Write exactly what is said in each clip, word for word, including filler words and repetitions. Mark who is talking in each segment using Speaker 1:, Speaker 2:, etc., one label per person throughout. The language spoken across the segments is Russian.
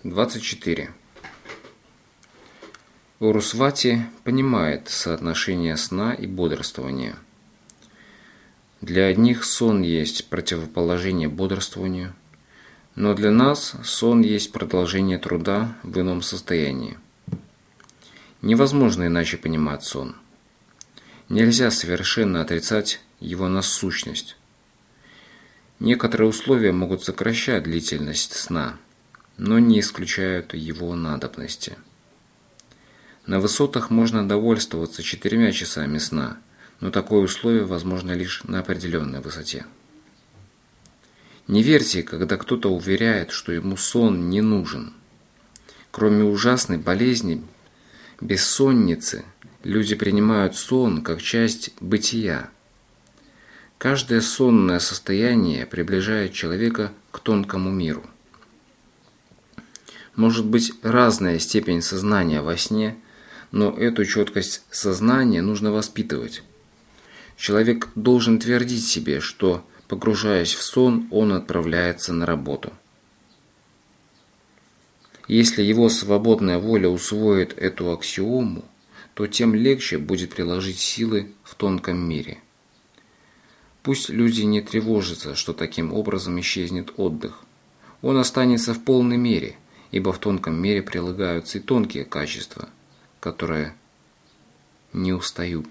Speaker 1: двадцать четыре. Урусвати понимает соотношение сна и бодрствования. Для одних сон есть противоположение бодрствованию, но для нас сон есть продолжение труда в ином состоянии. Невозможно иначе понимать сон. Нельзя совершенно отрицать его насущность. Некоторые условия могут сокращать длительность сна, но не исключают его надобности. На высотах можно довольствоваться четырьмя часами сна, но такое условие возможно лишь на определенной высоте. Не верьте, когда кто-то уверяет, что ему сон не нужен. Кроме ужасной болезни, бессонницы, люди принимают сон как часть бытия. Каждое сонное состояние приближает человека к тонкому миру. Может быть разная степень сознания во сне, но эту четкость сознания нужно воспитывать. Человек должен твердить себе, что, погружаясь в сон, он отправляется на работу. Если его свободная воля усвоит эту аксиому, то тем легче будет приложить силы в тонком мире. Пусть люди не тревожатся, что таким образом исчезнет отдых. Он останется в полной мере, ибо в тонком мире прилагаются и тонкие качества, которые не устают.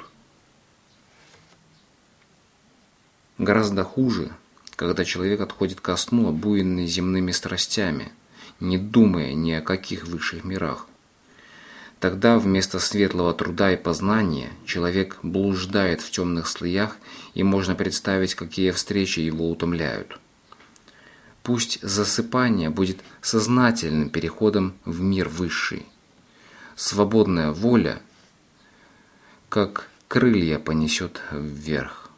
Speaker 1: Гораздо хуже, когда человек отходит ко сну, обуянный земными страстями, не думая ни о каких высших мирах. Тогда вместо светлого труда и познания человек блуждает в темных слоях, и можно представить, какие встречи его утомляют. Пусть засыпание будет сознательным переходом в мир высший. Свободная воля, как крылья, понесет вверх.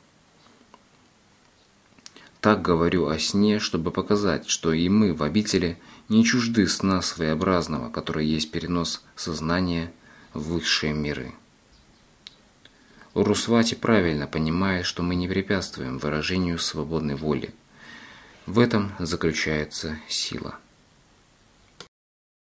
Speaker 1: Так говорю о сне, чтобы показать, что и мы в обители не чужды сна своеобразного, который есть перенос сознания в высшие миры. Урусвати правильно понимает, что мы не препятствуем выражению свободной воли. В этом заключается сила.